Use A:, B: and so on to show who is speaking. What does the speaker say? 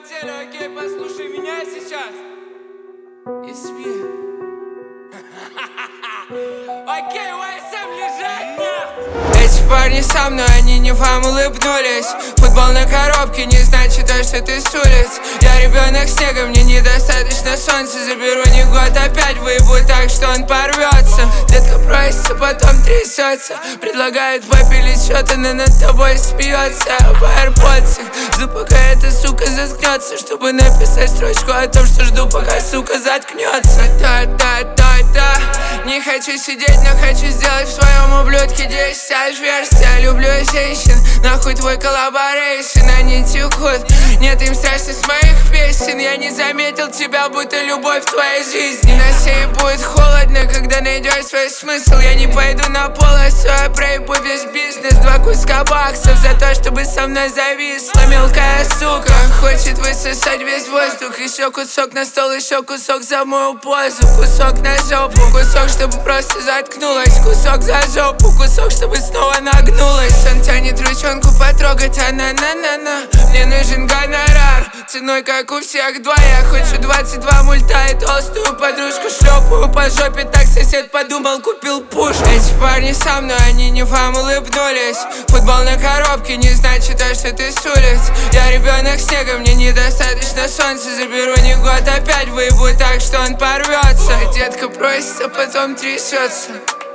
A: неделю, окей, послушай меня сейчас. It's me. Окей, ОСМ лежать нахуй. Эти парни со мной, они не вам улыбнулись. Футбол на коробке не значит то, что ты с улиц. Я ребенок снега, мне недостаточно солнца. Заберу не год, опять выебу так, что он порвется. Детка просится, потом трясется. Предлагает попилить что-то, но над тобой смеется. В AirPods жду, пока эта сука заткнется, чтобы написать строчку о том, что жду, пока сука заткнется. Да. Не хочу сидеть, но хочу сделать в своем ублюдке 10 версий. Я люблю женщин, нахуй твой коллаборейшн. Они текут, нет им страшно с моих песен. Я не заметил тебя, будто любовь в твоей жизни. На сей будет холодно, когда найдешь свой смысл. Я не пойду на полосу, я проебу весь бизнес. 2 куска баксов за то, чтобы со мной зависла мелкая сука. Хочет высосать весь воздух. Еще кусок на стол, еще кусок за мою позу. Кусок на жопу, кусок, чтобы просто заткнулась. Кусок за жопу, кусок, чтобы снова нагнулась. Он тянет ручонку потрогать, на. Мне нужен гонорар, ценой как у всех два. Я хочу 22 мульта и толстую подружку шлепаю по жопе. Так сосед подумал, купил пуш. Эти парни со мной, они не вам улыбнулись. Футбол на коробке не значит то, что ты с улиц. Я ребенок снега, мне недостаточно солнца. Заберу не год, опять выебу так, что он порвется. Детка просится, потом трясется.